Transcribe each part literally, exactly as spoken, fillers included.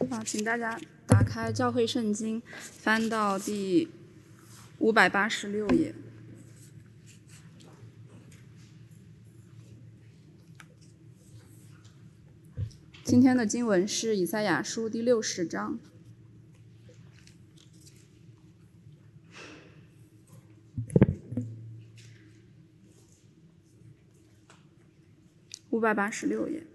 好，请大家打开教会圣经，翻到第五百八十六页。今天的经文是以赛亚书第六十章。五百八十六页。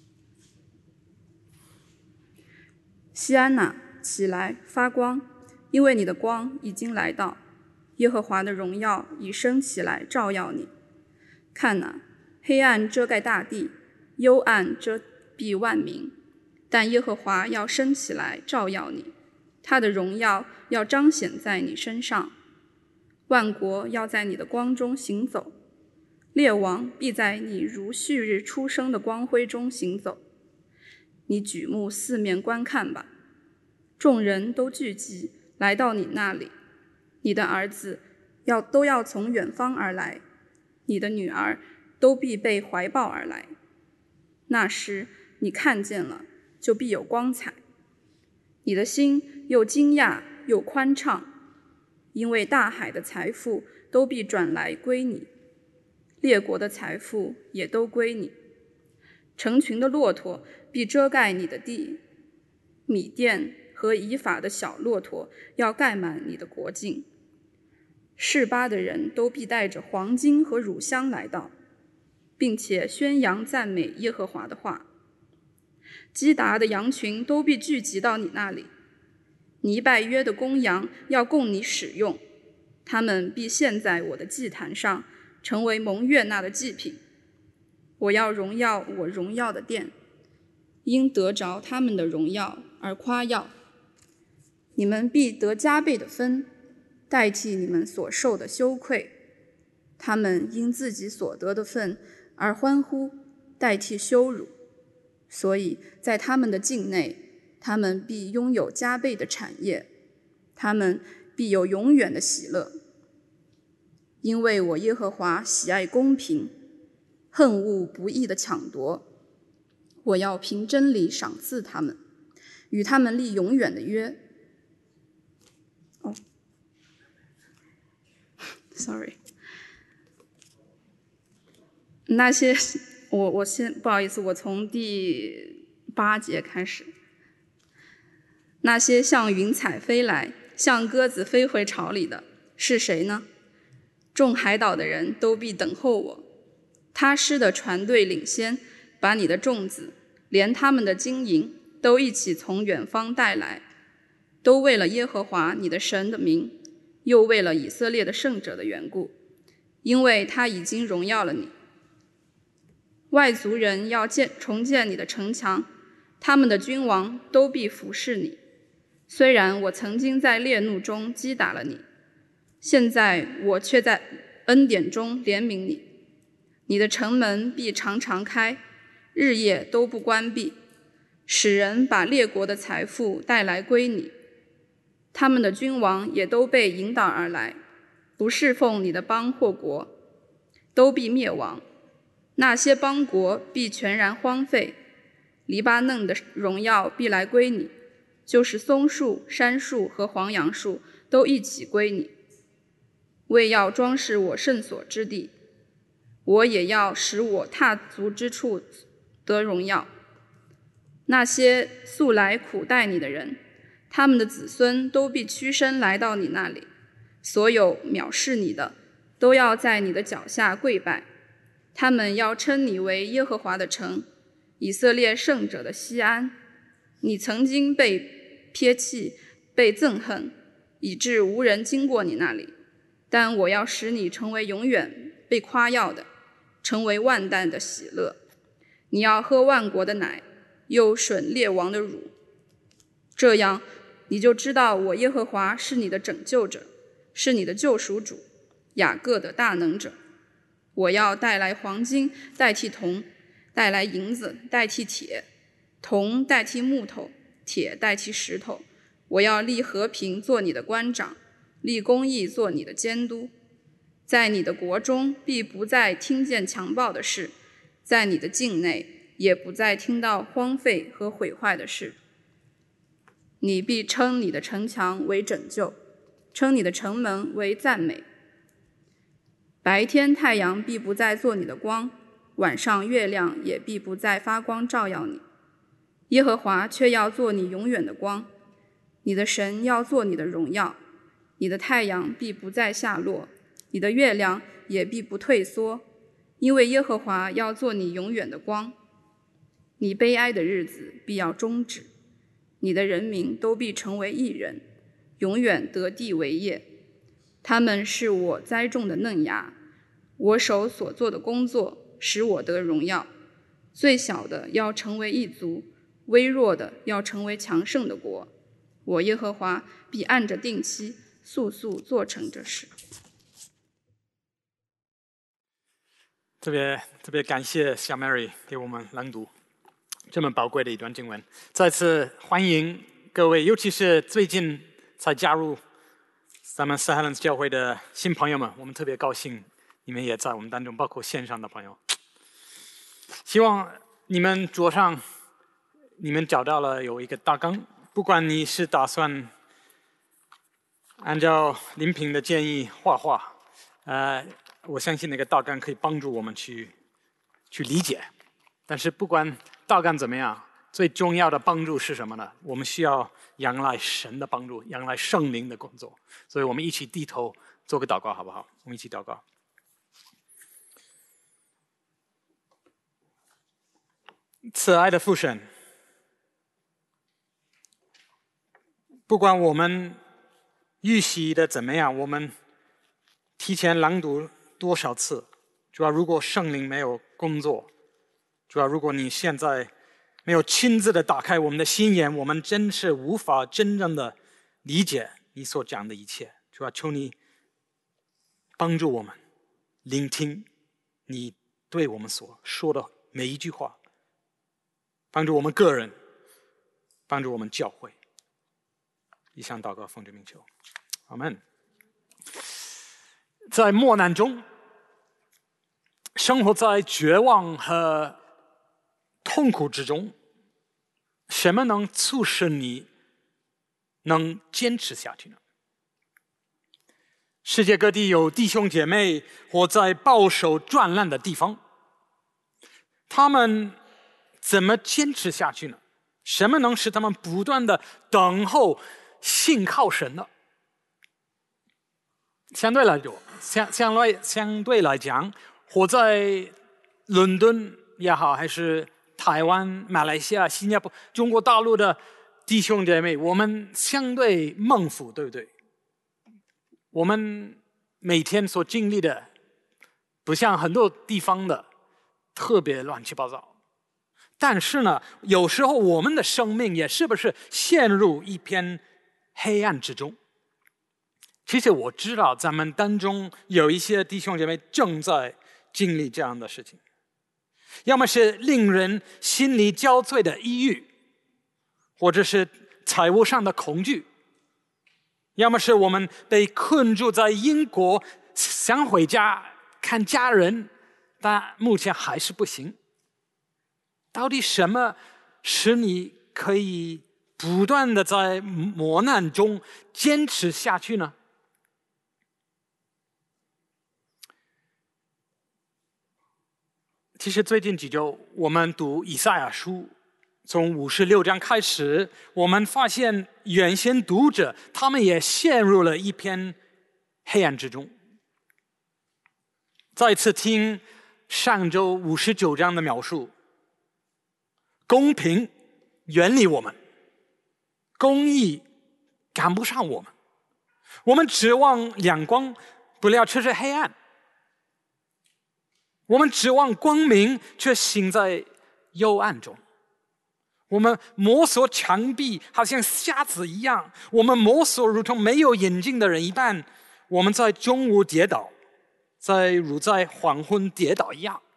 西安哪，起来发光，因为你的光已经来到，耶和华的荣耀已升起来照耀你。看哪，黑暗遮盖大地，幽暗遮蔽万民，但耶和华要升起来照耀你，他的荣耀要彰显在你身上。万国要在你的光中行走，列王必在你如旭日初升的光辉中行走。你举目四面观看吧，众人都聚集来到你那里，你的儿子要都要从远方而来，你的女儿都必被怀抱而来。那时你看见了，就必有光彩，你的心又惊讶又宽畅，因为大海的财富都必转来归你，列国的财富也都归你。成群的骆驼必遮盖你的地，米甸和以法的小骆驼要盖满你的国境。示巴的人都必带着黄金和乳香来到，并且宣扬赞美耶和华的话。基达的羊群都必聚集到你那里，尼拜约的公羊要供你使用，他们必献在我的祭坛上，成为蒙悦纳的祭品。我要荣耀我荣耀的殿，因得着他们的荣耀而夸耀。你们必得加倍的分，代替你们所受的羞愧。他们因自己所得的分而欢呼，代替羞辱。所以在他们的境内，他们必拥有加倍的产业，他们必有永远的喜乐。因为我耶和华喜爱公平，恨恶不义的抢夺，我要凭真理赏赐他们，与他们立永远的约。哦 ，sorry， 那些我我先不好意思，我从第八节开始。那些像云彩飞来，像鸽子飞回巢里的是谁呢？众海岛的人都必等候我。他施的船队领先，把你的粽子连他们的金银都一起从远方带来，都为了耶和华你的神的名，又为了以色列的圣者的缘故，因为他已经荣耀了你。外族人要建重建你的城墙，他们的君王都必服侍你。虽然我曾经在烈怒中击打了你，现在我却在恩典中怜悯你。你的城门必常常开，日夜都不关闭，使人把列国的财富带来归你。他们的君王也都被引导而来，不侍奉你的邦或国，都必灭亡。那些邦国必全然荒废，黎巴嫩的荣耀必来归你，就是松树、杉树和黄杨树都一起归你。为要装饰我圣所之地，我也要使我踏足之处得荣耀。那些素来苦待你的人，他们的子孙都必屈身来到你那里，所有藐视你的都要在你的脚下跪拜。他们要称你为耶和华的城，以色列圣者的西安。你曾经被撇弃，被憎恨，以致无人经过你那里，但我要使你成为永远被夸耀的，成为万代的喜乐。你要喝万国的奶，又吮列王的乳，这样你就知道我耶和华是你的拯救者，是你的救赎主，雅各的大能者。我要带来黄金代替铜，带来银子代替铁，铜代替木头，铁代替石头。我要立和平做你的官长，立公义做你的监督。在你的国中必不再听见强暴的事，在你的境内也不再听到荒废和毁坏的事。 你必称你的城墙为拯救，称你的城门为赞美。白天太阳必不再做你的光，晚上月亮也必不再发光照耀你。耶和华却要做你永远的光，你的神要做你的荣耀。你的太阳必不再下落，你的月亮也必不退缩，因为耶和华要做你永远的光。你悲哀的日子必要终止，你的人民都必成为义人，永远得地为业。他们是我栽种的嫩芽，我手所做的工作使我得荣耀。最小的要成为一族，微弱的要成为强盛的国。我耶和华必按着定期速速做成这事。 特别特别感谢小 Mary 给我们朗读这么宝贵的一段经文。再次欢迎各位，尤其是最近才加入咱们 Saint Helens 教会的新朋友们，我们特别高兴你们也在我们当中，包括线上的朋友。希望你们桌上你们找到了有一个大纲，不管你是打算按照林平的建议画画，呃，我相信那个大纲可以帮助我们去去理解。但是不管大纲怎么样，最重要的帮助是什么呢？我们需要仰赖神的帮助，仰赖圣灵的工作。所以我们一起低头做个祷告，好不好？我们一起祷告。慈爱的父神，不管我们预习的怎么样，我们提前朗读多少次，主要如果圣灵没有工作，主要如果你现在没有亲自的打开我们的心眼，我们真是无法真正的理解你所讲的一切。主要求你帮助我们聆听你对我们所说的每一句话，帮助我们个人，帮助我们教会。以上祷告奉主名求，阿们。在磨难中，生活在绝望和痛苦之中，什么能促使你能坚持下去呢？世界各地有弟兄姐妹活在保守转烂的地方，他们怎么坚持下去呢？什么能使他们不断的等候信靠神呢？相对来说，相相对相对来讲，活在伦敦也好，还是台湾、马来西亚、新加坡、中国大陆的弟兄姐妹，我们相对蒙福，对不对？我们每天所经历的，不像很多地方的特别乱七八糟。但是呢，有时候我们的生命也是不是陷入一片黑暗之中？其实我知道咱们当中有一些弟兄姐妹正在经历这样的事情，要么是令人心力交瘁的抑郁，或者是财务上的恐惧，要么是我们被困住在英国，想回家看家人，但目前还是不行。到底什么使你可以不断的在磨难中坚持下去呢？其实最近几周我们读以赛亚书，从五十六章开始，我们发现原先读者他们也陷入了一片黑暗之中。再次听上周五十九章的描述，公平远离我们，公义赶不上我们，我们指望亮光，不料却是黑暗。我们指望光明，却行在幽暗中。我们摸索墙壁，好像瞎子一样；我们摸索如同没有眼睛的人一般。我们在中午跌倒，在如在黄昏跌倒一样。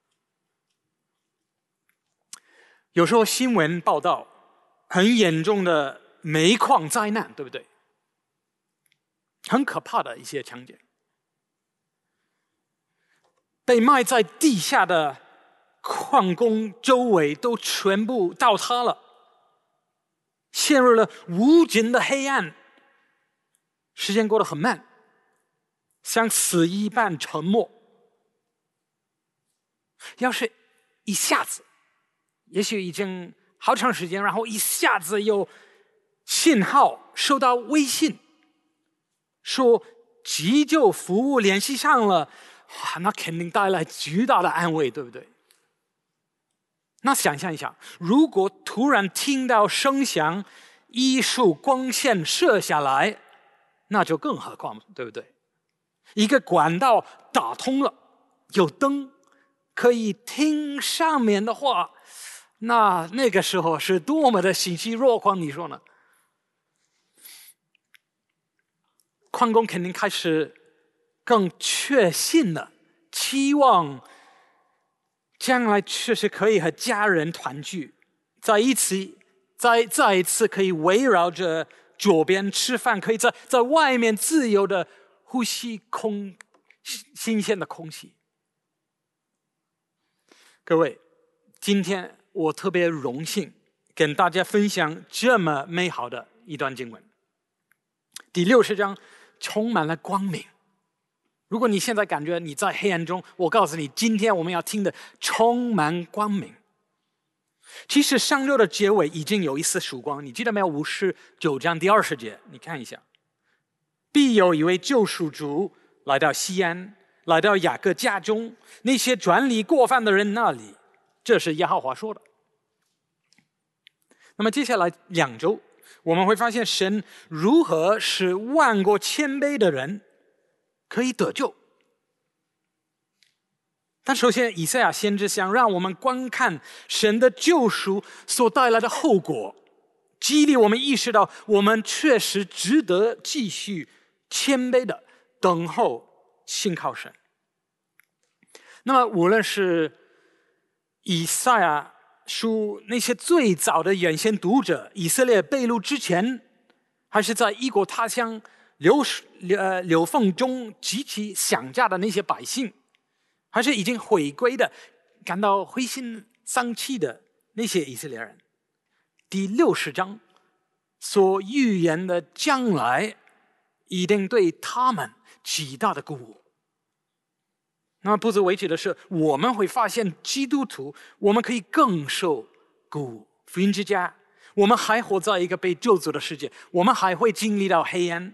有时候新闻报道很严重的煤矿灾难，对不对？很可怕的一些场景。被埋在地下的矿工周围都全部倒塌了， 陷入了无尽的黑暗。时间过得很慢，像死一般沉默。要是一下子，也许已经好长时间，然后一下子有信号收到微信，说急救服务联系上了，那肯定带来巨大的安慰，对不对？那想象一下，如果突然听到声响，一束光线射下来，那就更何况，对不对？一个管道打通了，有灯可以听上面的话，那那个时候是多么的欣喜若狂，你说呢？矿工肯定开始更确信了，期望将来确实可以和家人团聚，在一起，再再一次可以围绕着左边吃饭，可以在在外面自由的呼吸空新鲜的空气。各位，今天我特别荣幸跟大家分享这么美好的一段经文。第六十章充满了光明。如果你现在感觉你在黑暗中，我告诉你，今天我们要听的充满光明。其实上周的结尾已经有一丝曙光，你记得没有？五十九章第二十节，你看一下。必有一位救赎主来到西安，来到雅各家中，那些转离过犯的人那里，这是耶和华说的。那么接下来两周，我们会发现神如何使万国谦卑的人可以得救。但首先，以赛亚先知想让我们观看神的救赎所带来的后果，激励我们意识到我们确实值得继续谦卑的等候信靠神。那么无论是以赛亚书那些最早的原先读者，以色列被掳之前，还是在异国他乡流呃流放中极其想家的那些百姓，还是已经回归的感到灰心丧气的那些以色列人，第六十章所预言的将来一定对他们极大的鼓舞。那么不足为奇的是，我们会发现基督徒我们可以更受鼓舞。福音之家，我们还活在一个被救赎的世界，我们还会经历到黑暗，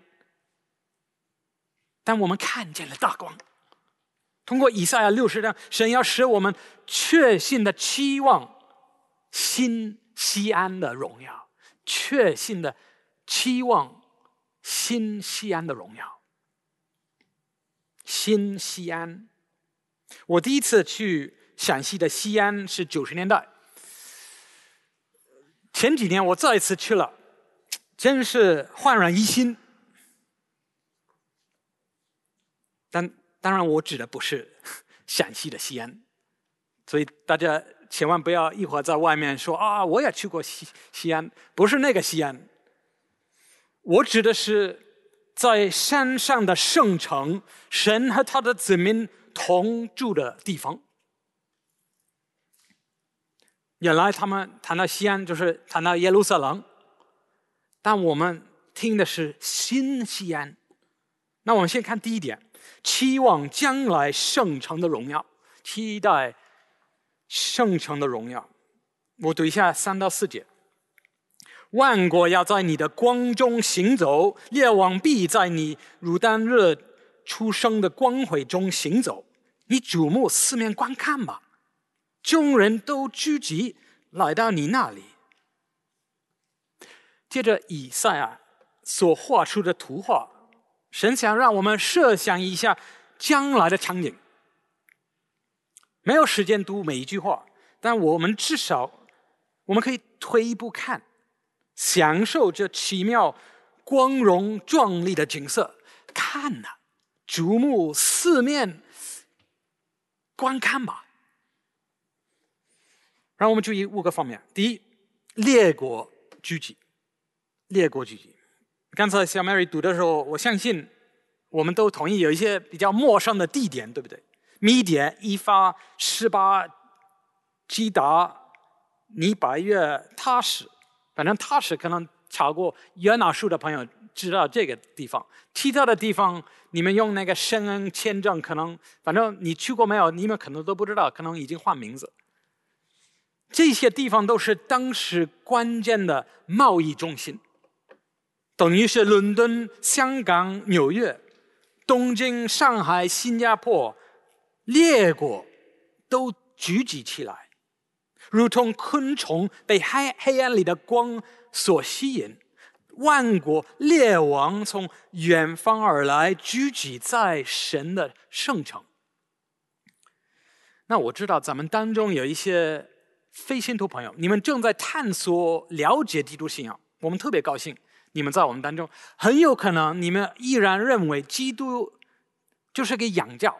但我们看见了大光。通过以赛亚六十章，神要使我们确信的期望新西安的荣耀，确信的期望新西安的荣耀。新西安，我第一次去陕西的西安是九十年代，前几年我再一次去了，真是焕然一新。但当然我指的不是陕西的西安，所以大家千万不要一会儿在外面说啊，我也去过西西安，不是那个西安。我指的是在山上的圣城，神和他的子民同住的地方。原来他们谈到西安就是谈到耶路撒冷，但我们听的是新西安。那我们先看第一点，期望将来圣城的荣耀，期待圣城的荣耀。我读一下三到四节。万国要在你的光中行走，列王必在你如丹日出生的光辉中行走。你瞩目四面观看吧，众人都聚集来到你那里。接着以赛亚所画出的图画，神想让我们设想一下将来的场景。没有时间读每一句话，但我们至少我们可以退一步看，享受这奇妙光荣壮丽的景色。看呐、啊，瞩目四面观看吧。让我们注意五个方面。第一，列国聚集，列国聚集。刚才小 Mary 读的时候，我相信我们都同意有一些比较陌生的地点，对不对？米甸、以法、示巴、基达、尼百月、他什，反正他什可能查过约拿书的朋友知道这个地方，其他的地方你们用那个申恩签证，可能反正你去过没有，你们可能都不知道，可能已经换名字。这些地方都是当时关键的贸易中心，等于是伦敦、香港、纽约、东京、上海、新加坡、列国都聚集起来，如同昆虫被黑黑暗里的光所吸引，万国列王从远方而来，聚集在神的圣城。那我知道咱们当中有一些非信徒朋友，你们正在探索了解基督信仰，我们特别高兴你们在我们当中。很有可能你们依然认为基督就是个洋教，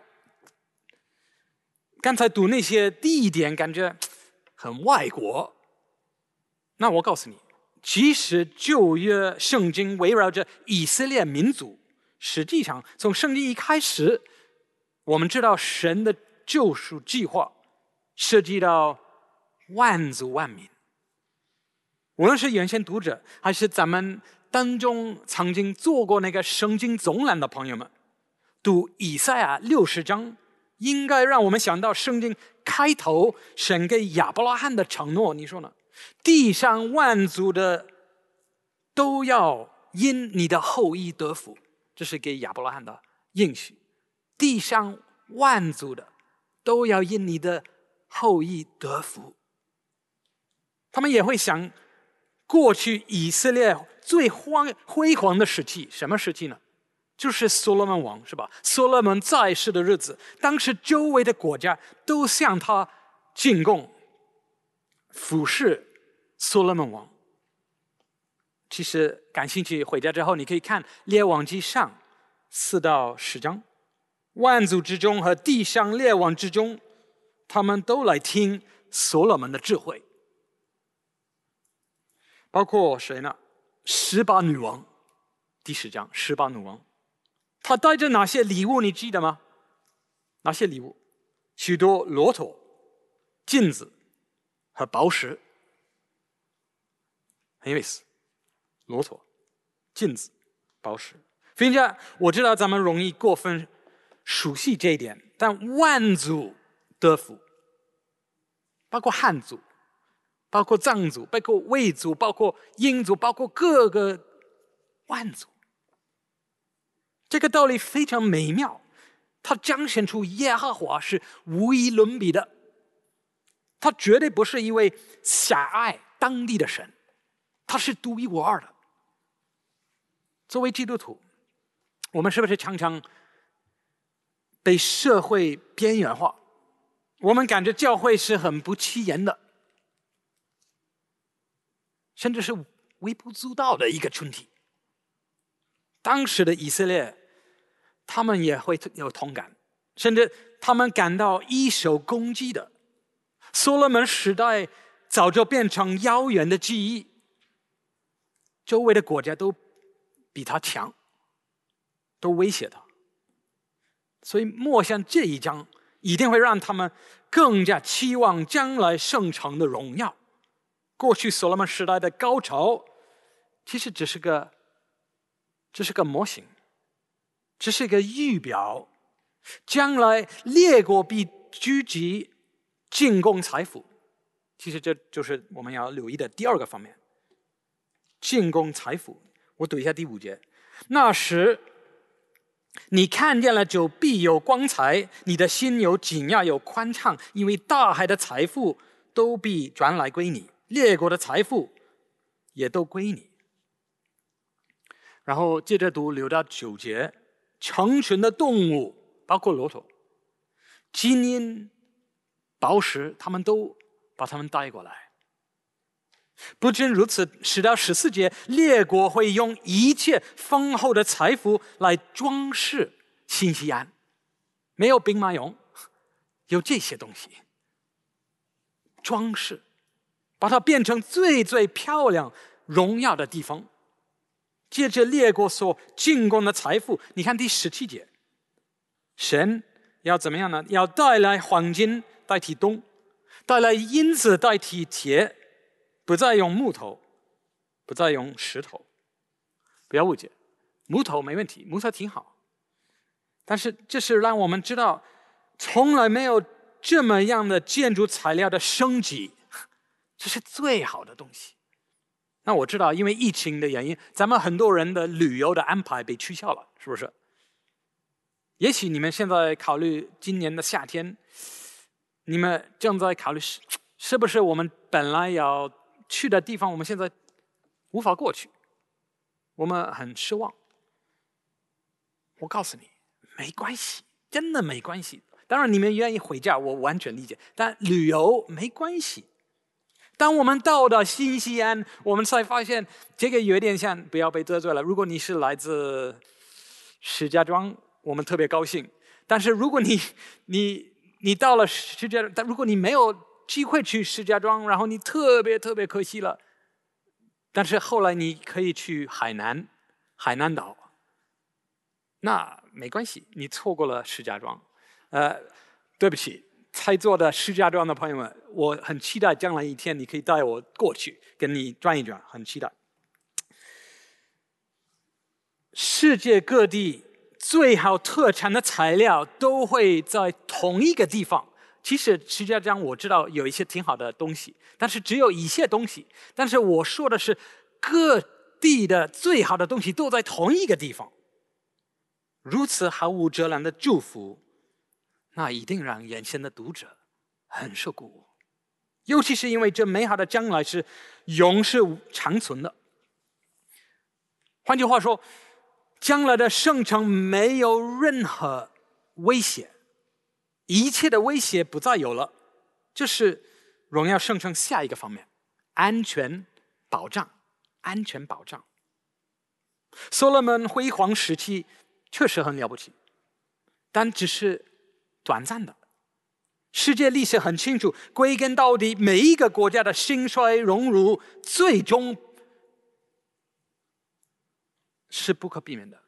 刚才读那些第一点感觉很外国。那我告诉你，其实旧约圣经围绕着以色列民族，实际上从圣经一开始，我们知道神的救赎计划涉及到万族万民。无论是原先读者，还是咱们当中曾经做过那个圣经总览的朋友们，读以赛亚六十章，应该让我们想到圣经开头神给亚伯拉罕的承诺，你说呢？地上万族的都要因你的后裔得福，这是给亚伯拉罕的应许。地上万族的都要因你的后裔得福。他们也会想，过去以色列最辉煌的时期，什么时期呢？就是所罗门王，是吧？所罗门在世的日子，当时周围的国家都向他进贡，服侍所罗门王。其实感兴趣，回家之后你可以看列王记上四到十章，万族之中和地上列王之中，他们都来听所罗门的智慧。包括谁呢？十八女王，第十章，十八女王，她带着哪些礼物？你记得吗？哪些礼物？许多骆驼、金子和宝石，很有意思。骆驼、金子、宝石。并且我知道咱们容易过分熟悉这一点，但万族得福，包括汉族，包括藏族，包括魏族，包括英族，包括各个万族。这个道理非常美妙，它彰显出耶和华是无与伦比的，他绝对不是一位狭隘当地的神，他是独一无二的。作为基督徒，我们是不是常常被社会边缘化？我们感觉教会是很不起眼的，甚至是微不足道的一个群体。当时的以色列，他们也会有同感，甚至他们感到一手攻击的。所罗门时代早就变成遥远的记忆，周围的国家都比他强，都威胁他。所以默想这一章一定会让他们更加期望将来圣城的荣耀。过去所罗门时代的高潮其实只是个只是个模型，只是个预表，将来列国必聚集进贡财富。其实这就是我们要留意的第二个方面，进贡财富。我读一下第五节，那时你看见了就必有光彩，你的心有紧压有宽敞，因为大海的财富都必转来归你，列国的财富也都归你。然后接着读六到九节，成群的动物，包括骆驼、金银、宝石，他们都把他们带过来。不仅如此，十到十四节，列国会用一切丰厚的财富来装饰新西安。没有兵马俑，有这些东西装饰，把它变成最最漂亮荣耀的地方。借着列国所进贡的财富，你看第十七节，神要怎么样呢？要带来黄金代替铜，带来银子代替铁，不再用木头， 不再用石头。不要误解，木头没问题，木头挺好。但是这是让我们知道，从来没有这么样的建筑材料的升级，这是最好的东西。那我知道，因为疫情的原因，咱们很多人的旅游的安排被取消了，是不是？也许你们现在考虑今年的夏天，你们正在考虑是是不是我们本来要去的地方，我们现在无法过去，我们很失望。我告诉你，没关系，真的没关系。当然，你们愿意回家，我完全理解。但旅游没关系。当我们到了新西兰，我们才发现这个有点像，不要被得罪了。如果你是来自石家庄，我们特别高兴。但是如果你你你到了石家庄，但如果你没有机会去石家庄，然后你特别特别可惜了。但是后来你可以去海南，海南岛，那没关系，你错过了石家庄。呃，对不起，在座的石家庄的朋友们，我很期待将来一天你可以带我过去，跟你转一转，很期待。世界各地最好特产的材料都会在同一个地方。其实石家庄我知道有一些挺好的东西，但是只有一些东西。但是我说的是各地的最好的东西都在同一个地方。如此毫无遮拦的祝福，那一定让眼前的读者很受鼓舞。尤其是因为这美好的将来是永世长存的。换句话说，将来的圣城没有任何威胁，一切的威胁不再有了。这是荣耀圣城下一个方面，安全保障。安全保障。所罗门辉煌时期确实很了不起，但只是短暂的。世界历史很清楚，归根到底，每一个国家的兴衰荣辱，最终是不可避免的。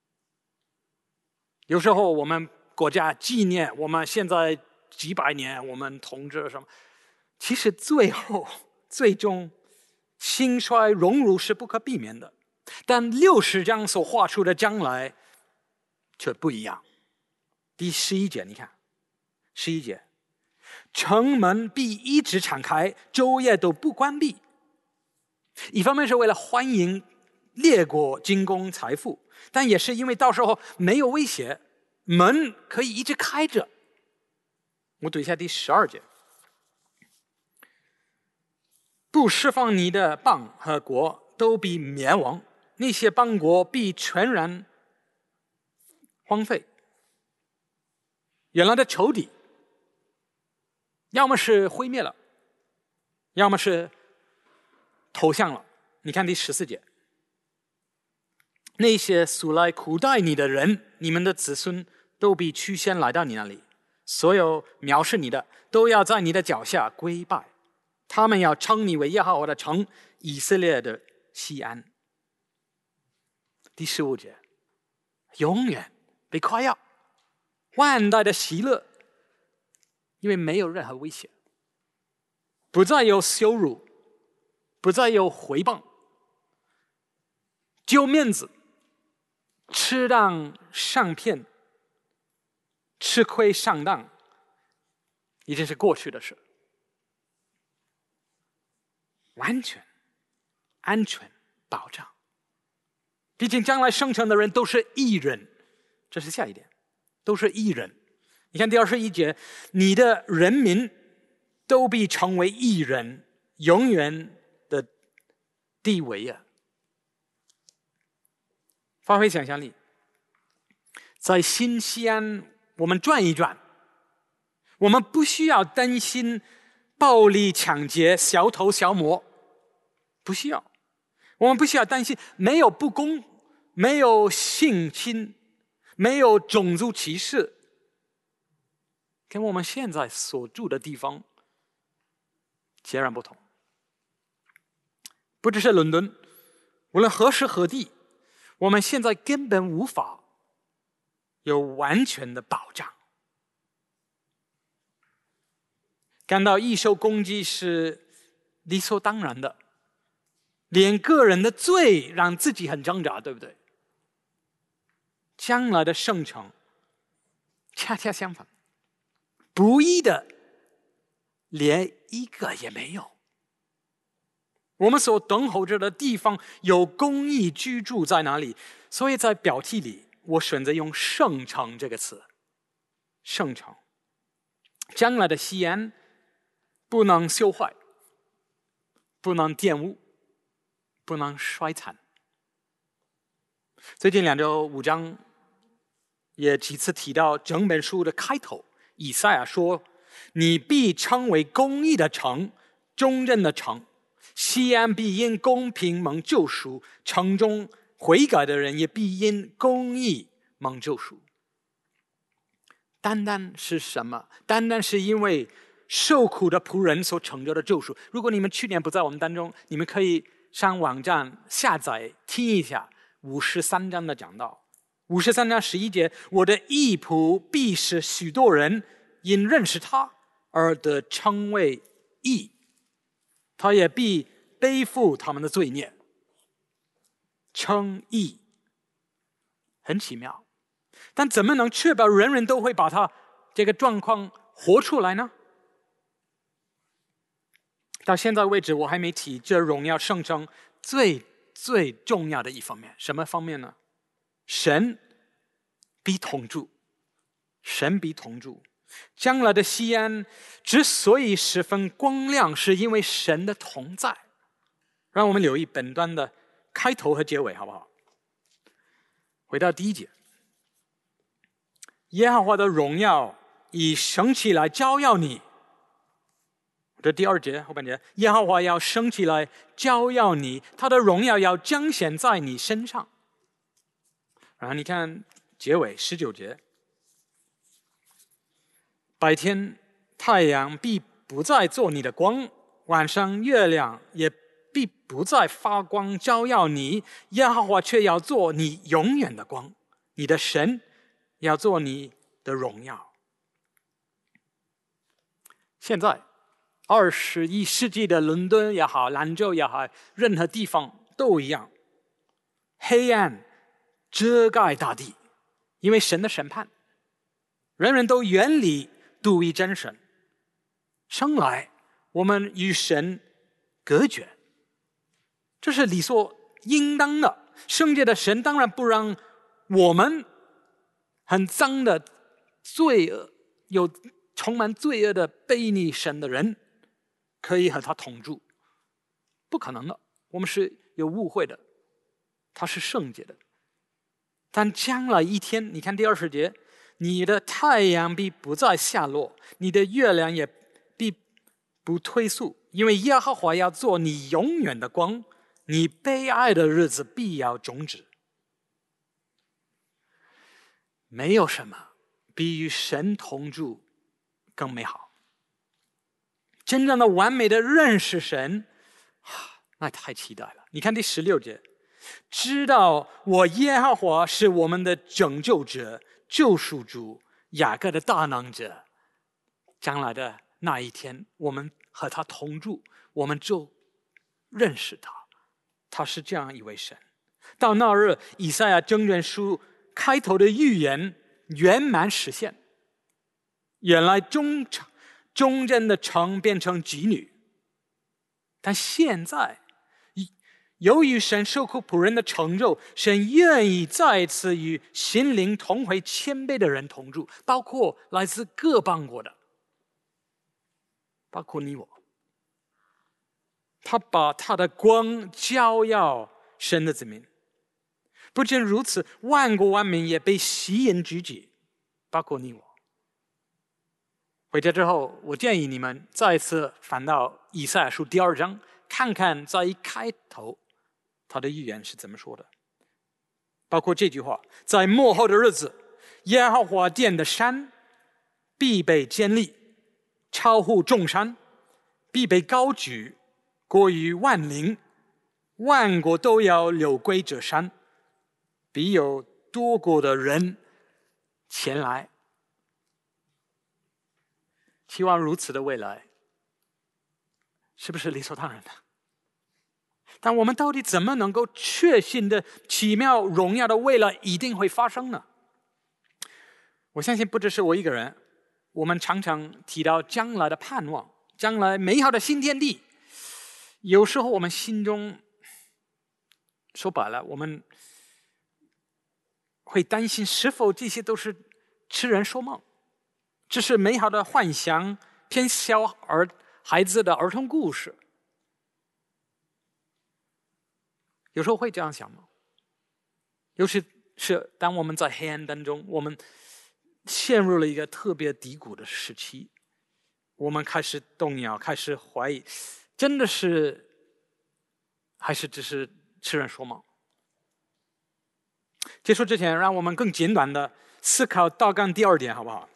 有时候我们国家纪念我们现在几百年我们统治什么，其实最后最终兴衰荣辱是不可避免的。但六十章所画出的将来却不一样。第十一节，你看，十一节，城门必一直敞开，昼夜都不关闭。一方面是为了欢迎列国进贡财富，但也是因为到时候没有威胁，门可以一直开着。我读一下第十二节，不释放你的邦和国都必灭亡，那些邦国必全然荒废。原来的仇敌要么是毁灭了，要么是投降了。你看第十四节，那些素来苦待你的人，你们的子孙都必屈先来到你那里，所有藐视你的都要在你的脚下跪拜，他们要称你为耶和华的城，以色列的西安。第十五节，永远被夸耀，万代的喜乐，因为没有任何威胁，不再有羞辱，不再有回谤，丢面子，吃当上骗，吃亏上当，已经是过去的事。完全安全保障。毕竟将来生成的人都是义人，这是下一点，都是义人。你看第二十一节，你的人民都必成为义人，永远的地位啊！发挥想象力，在新西安我们转一转，我们不需要担心暴力抢劫、小偷小摸，不需要。我们不需要担心没有不公，没有性侵，没有种族歧视，跟我们现在所住的地方截然不同。不只是伦敦，无论何时何地，我们现在根本无法有完全的保障。感到易受攻击是理所当然的， 连个人的罪让自己很挣扎，对不对？将来的圣城恰恰相反，不义的连一个也没有。我们所等候着的地方有公义居住在哪里？所以在标题里我选择用圣城这个词。圣城，将来的西安不能朽坏，不能玷污，不能衰残。最近两周五章也几次提到整本书的开头，以赛亚说：你必称为公义的城，忠贞的城，西安必因公平蒙救赎，城中悔改的人也必因公义蒙救赎。单单是什么？单单是因为受苦的仆人所成就的救赎。如果你们去年不在我们当中，你们可以上网站下载听一下五十三章的讲道。五十三章十一节，我的义仆必使许多人因认识他而得称为义，他也必背负他们的罪孽。称义很奇妙，但怎么能确保人人都会把他这个状况活出来呢？到现在为止，我还没提这荣耀圣城最最重要的一方面，什么方面呢？神必同住，神必同住。将来的西安之所以十分光亮，是因为神的同在。让我们留意本段的开头和结尾，好不好？回到第一节，耶和华的荣耀已升起来照耀你。这第二节后半节，耶和华要升起来照耀你，他的荣耀要彰显在你身上。然后你看结尾十九节，白天太阳必不再做你的光，晚上月亮也必不再发光照耀你，耶和华却要做你永远的光，你的神要做你的荣耀。现在二十一世纪的伦敦也好，兰州也好，任何地方都一样，黑暗遮盖大地，因为神的审判，人人都远离独一真神，生来我们与神隔绝，这是理所应当的。圣洁的神当然不让我们很脏的罪恶，有充满罪恶的悖逆神的人可以和他同住，不可能的，我们是有误会的，他是圣洁的。但将来一天，你看第二十节，你的太阳必不再下落，你的月亮也必不退宿，因为耶和华要做你永远的光，你悲哀的日子必要终止。没有什么比与神同住更美好。真正的完美的认识神，那太期待了。你看第十六节，知道我耶和华是我们的拯救者、救赎主、雅各的大能者。将来的那一天，我们和他同住，我们就认识他，他是这样一位神。到那日，以赛亚整卷书开头的预言圆满实现。原来忠忠贞的城变成妓女，但现在由于神受苦仆人的成就，神愿意再次与心灵同回谦卑的人同住，包括来自各邦国的，包括你我。他把他的光照耀神的子民，不仅如此，万国万民也被吸引聚集，包括你我。回家之后，我建议你们再次翻到以赛亚书第二章，看看在一开头他的预言是怎么说的，包括这句话：在末后的日子，耶和华殿的山必被坚立，超乎众山，必被高举，过于万灵，万国都要流归这山，必有多国的人前来。希望如此的未来，是不是理所当然的？ 但我们到底怎么能够确信的奇妙荣耀的未来一定会发生呢？我相信不只是我一个人，我们常常提到将来的盼望，将来美好的新天地。有时候我们心中，说白了，我们会担心是否这些都是痴人说梦，这是美好的幻想，偏小儿孩子的儿童故事。有时候会这样想吗？尤其是当我们在黑暗当中，我们陷入了一个特别低谷的时期，我们开始动摇，开始怀疑，真的是还是只是痴人说梦？结束之前，让我们更简短的思考大纲第二点，好不好？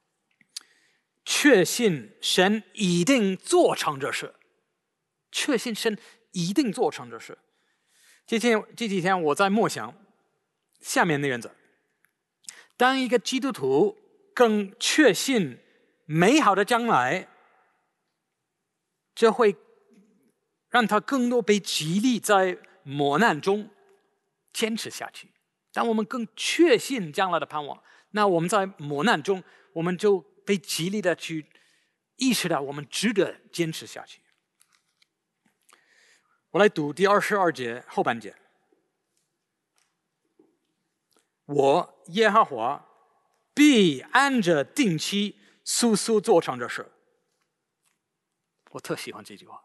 确信神一定做成这事，确信神一定做成这事。这天这几天我在默想下面的原则：当一个基督徒更确信美好的将来，这会让他更多被激励在磨难中坚持下去。当我们更确信将来的盼望，那我们在磨难中，我们就被激励的去意识到我们值得坚持下去。我来读第二十二节后半节：我耶和华必按着定期速速做成这事。我特喜欢这句话。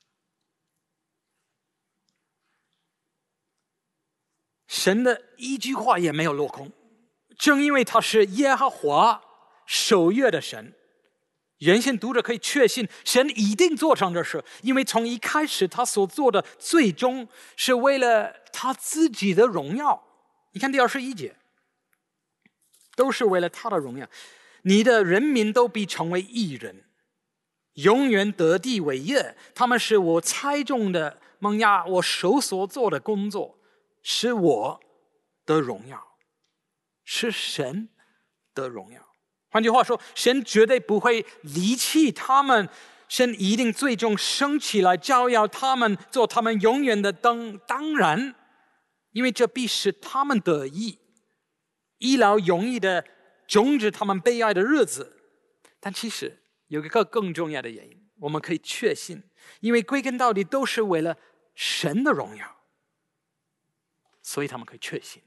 神的一句话也没有落空，正因为他是耶和华守约的神，原先读者可以确信神一定做成这事，因为从一开始他所做的最终是为了他自己的荣耀。你看第二十一节，都是为了他的荣耀。你的人民都必成为义人，永远得地为业。他们是我猜中的萌芽，我手所做的工作是我的荣耀，是神的荣耀。换句话说，神绝对不会离弃他们，神一定最终升起来照耀他们，做他们永远的灯。当然，因为这必使他们得益，一劳永逸的终止他们悲哀的日子。但其实有一个更重要的原因，我们可以确信，因为归根到底都是为了神的荣耀，所以他们可以确信。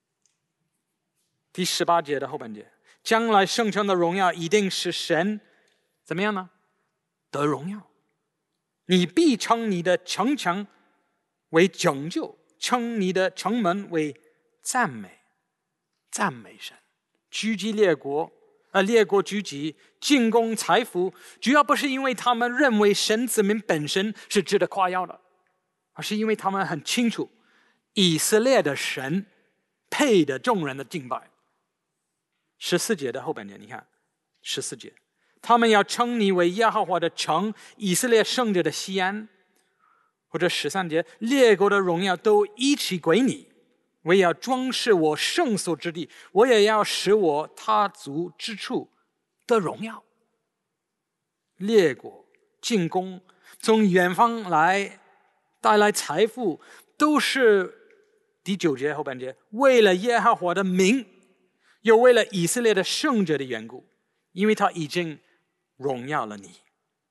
第十八节的后半节，将来生成的荣耀一定是神怎么样呢？得荣耀。你必称你的城墙为拯救，称你的城门为赞美，赞美神。狙击列国，呃，列国狙击，进攻财富，主要不是因为他们认为神子民本身是值得夸耀的，而是因为他们很清楚以色列的神配得众人的敬拜。十四节的后半节，你看十四节，他们要称你为耶和华的城，以色列圣者的锡安。或者十三节，列国的荣耀都一起归你，我也要装饰我圣所之地，我也要使我他族之处的荣耀。列国进攻，从远方来带来财富，都是第九节后半节，为了耶和华的名，又为了以色列的圣者的缘故，因为他已经荣耀了你。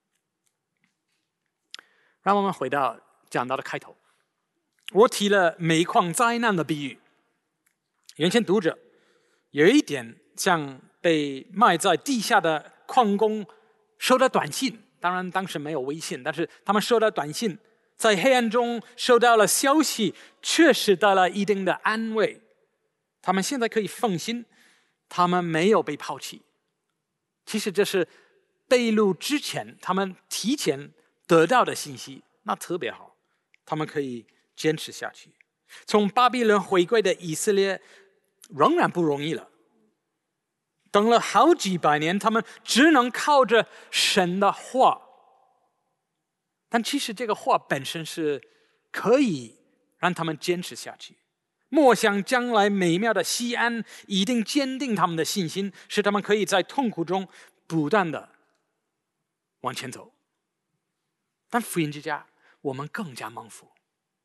让我们回到讲到的开头，我提了煤矿灾难的比喻。原先读者有一点像被埋在地下的矿工收到短信，当然当时没有微信，但是他们收到短信，在黑暗中收到了消息，确实带来一定的安慰。他们现在可以放心，他们没有被抛弃。其实这是被掳之前他们提前得到的信息，那特别好，他们可以坚持下去。从巴比伦回归的以色列仍然不容易了，等了好几百年，他们只能靠着神的话。但其实这个话本身是可以让他们坚持下去。默想将来美妙的锡安一定坚定他们的信心，使他们可以在痛苦中不断的往前走。但福音之家，我们更加蒙福，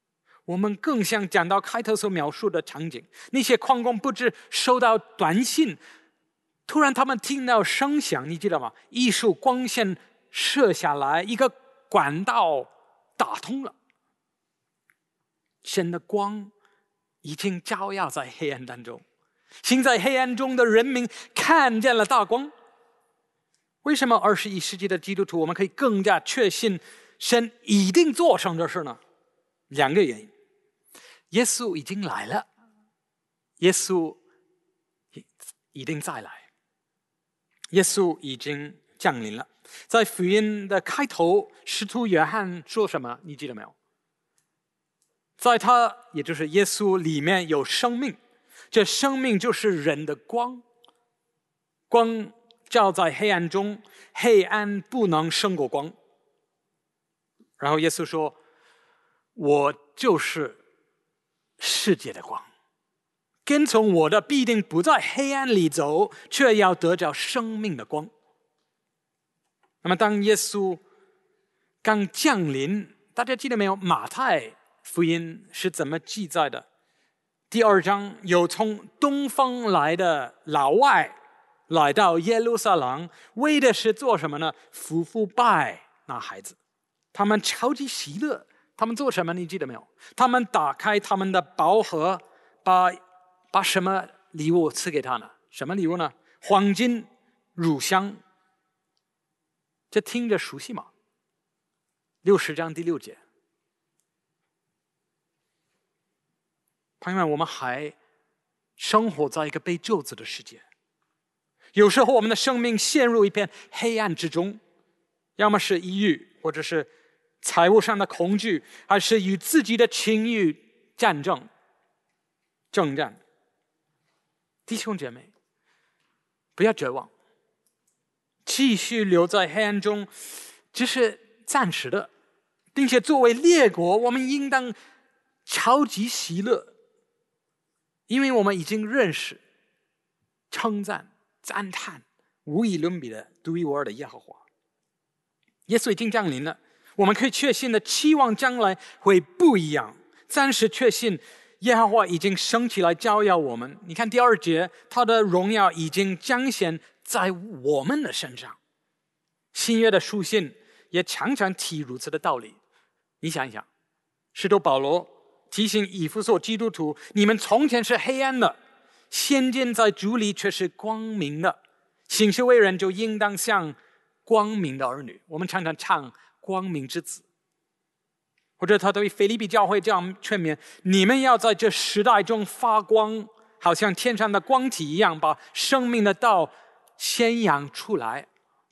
我们更像讲到开头所描述的场景，那些矿工不知收到短信，突然他们听到声响，你记得吗？一束光线射下来，一个管道打通了，神的光已经照耀在黑暗当中，行在黑暗中的人民看见了大光。为什么二十一世纪的基督徒我们可以更加确信神一定做成这事呢？两个原因。耶稣已经来了，耶稣一定再来，耶稣已经降临了。在福音的开头，使徒约翰说什么？你记得没有？在他，也就是耶稣里面有生命，这生命就是人的光，光照在黑暗中，黑暗不能胜过光。然后耶稣说，我就是世界的光，跟从我的必定不在黑暗里走，却要得着生命的光。那么当耶稣刚降临，大家记得没有？马太福音是怎么记载的？第二章有从东方来的老外来到耶路撒冷，为的是做什么呢？夫妇拜那孩子，他们超级喜乐。他们做什么？你记得没有？他们打开他们的宝盒，把把什么礼物赐给他呢？什么礼物呢？黄金、乳香。这听着熟悉吗？六十章第六节。朋友们，我们还生活在一个被咒诅的世界。有时候我们的生命陷入一片黑暗之中，要么是抑郁，或者是财务上的恐惧，还是与自己的情欲战争、征战。弟兄姐妹，不要绝望，继续留在黑暗中，只是暂时的，并且作为列国，我们应当超级喜乐，因为我们已经认识、称赞、赞叹无以伦比的独一无二的耶和华。耶稣已经降临了，我们可以确信的期望将来会不一样。暂时确信耶和华已经升起来照耀我们。你看第二节，他的荣耀已经彰显在我们的身上。新约的书信也常常提如此的道理。你想一想，使徒保罗提醒以弗所基督徒，你们从前是黑暗的，现今在主里却是光明的，行事为人就应当像光明的儿女。我们常常唱光明之子。或者他对腓立比教会这样劝勉，你们要在这时代中发光，好像天上的光体一样，把生命的道宣扬出来。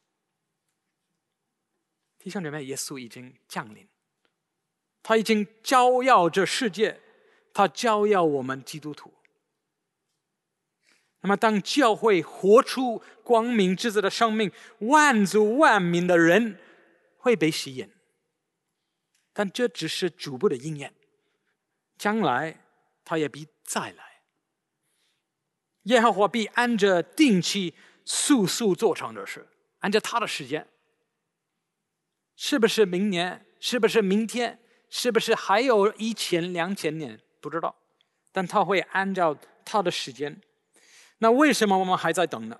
弟兄姐妹，耶稣已经降临，他已经照耀这世界，他照耀我们基督徒。那么当教会活出光明之子的生命，万族万民的人会被吸引，但这只是逐步的应验，将来他也必再来。耶和华必按着定期速速做成的事，按照他的时间，是不是明年？是不是明天？是不是还有一千两千年？不知道，但他会按照他的时间。那为什么我们还在等呢？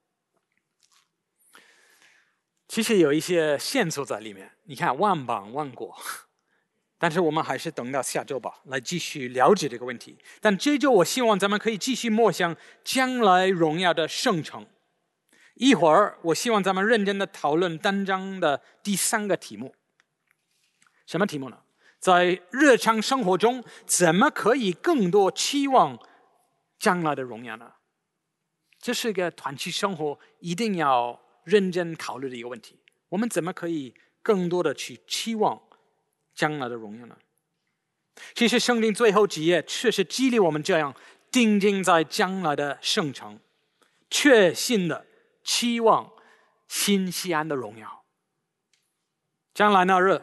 其实有一些线索在里面。你看，万邦万国，但是我们还是等到下周吧，来继续了解这个问题。但这周我希望咱们可以继续默想将来荣耀的圣城。一会儿我希望咱们认真的讨论单章的第三个题目。什么题目呢？在日常生活中怎么可以更多期望将来的荣耀呢？这是一个团契生活一定要认真考虑的一个问题。我们怎么可以更多的去期望将来的荣耀呢？其实圣经最后几页确实激励我们这样定睛在将来的圣城，确信的期望新西安的荣耀。将来那日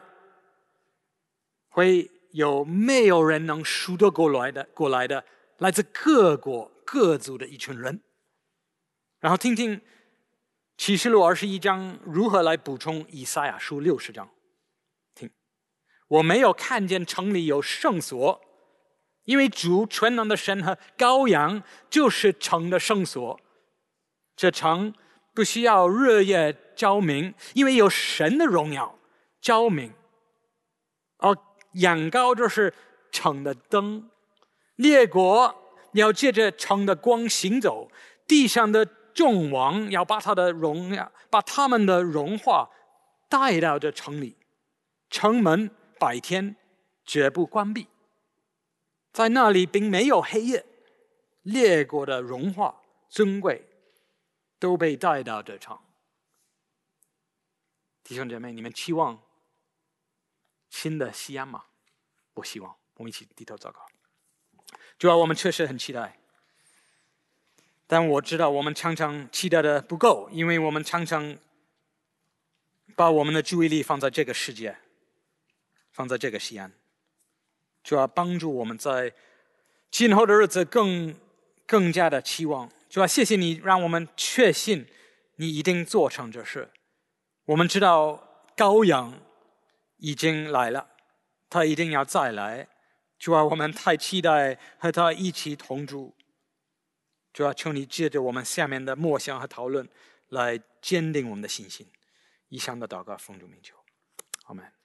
会有没有人能数得过来的过来的来自各国各族的一群人，然后听听启示录二十一章如何来补充以赛亚书六十章。听， 我没有看见城里有圣所，因为主全能的神和羔羊就是城的圣所。这城不需要日夜照明，因为有神的荣耀照明。而羊羔就是城的灯，列国要借着城的光行走，地上的众王要把他的荣耀，把他们的荣华带到这城里。城门白天绝不关闭，在那里并没有黑夜，列国的荣华尊贵都被带到这城。弟兄姐妹，你们期望新的西安吗？我希望。我们一起低头祷告。主啊，我们确实很期待，但我知道我们常常期待的不够，因为我们常常把我们的注意力放在这个世界，放在这个西安。主啊，帮助我们在今后的日子更更加的期望。主啊，谢谢你让我们确信你一定做成这事。我们知道羔羊已经来了，他一定要再来。主啊，我们太期待和他一起同住。主啊，求你借着我们下面的默想和讨论来坚定我们的信心。以上的祷告奉主名求，阿们。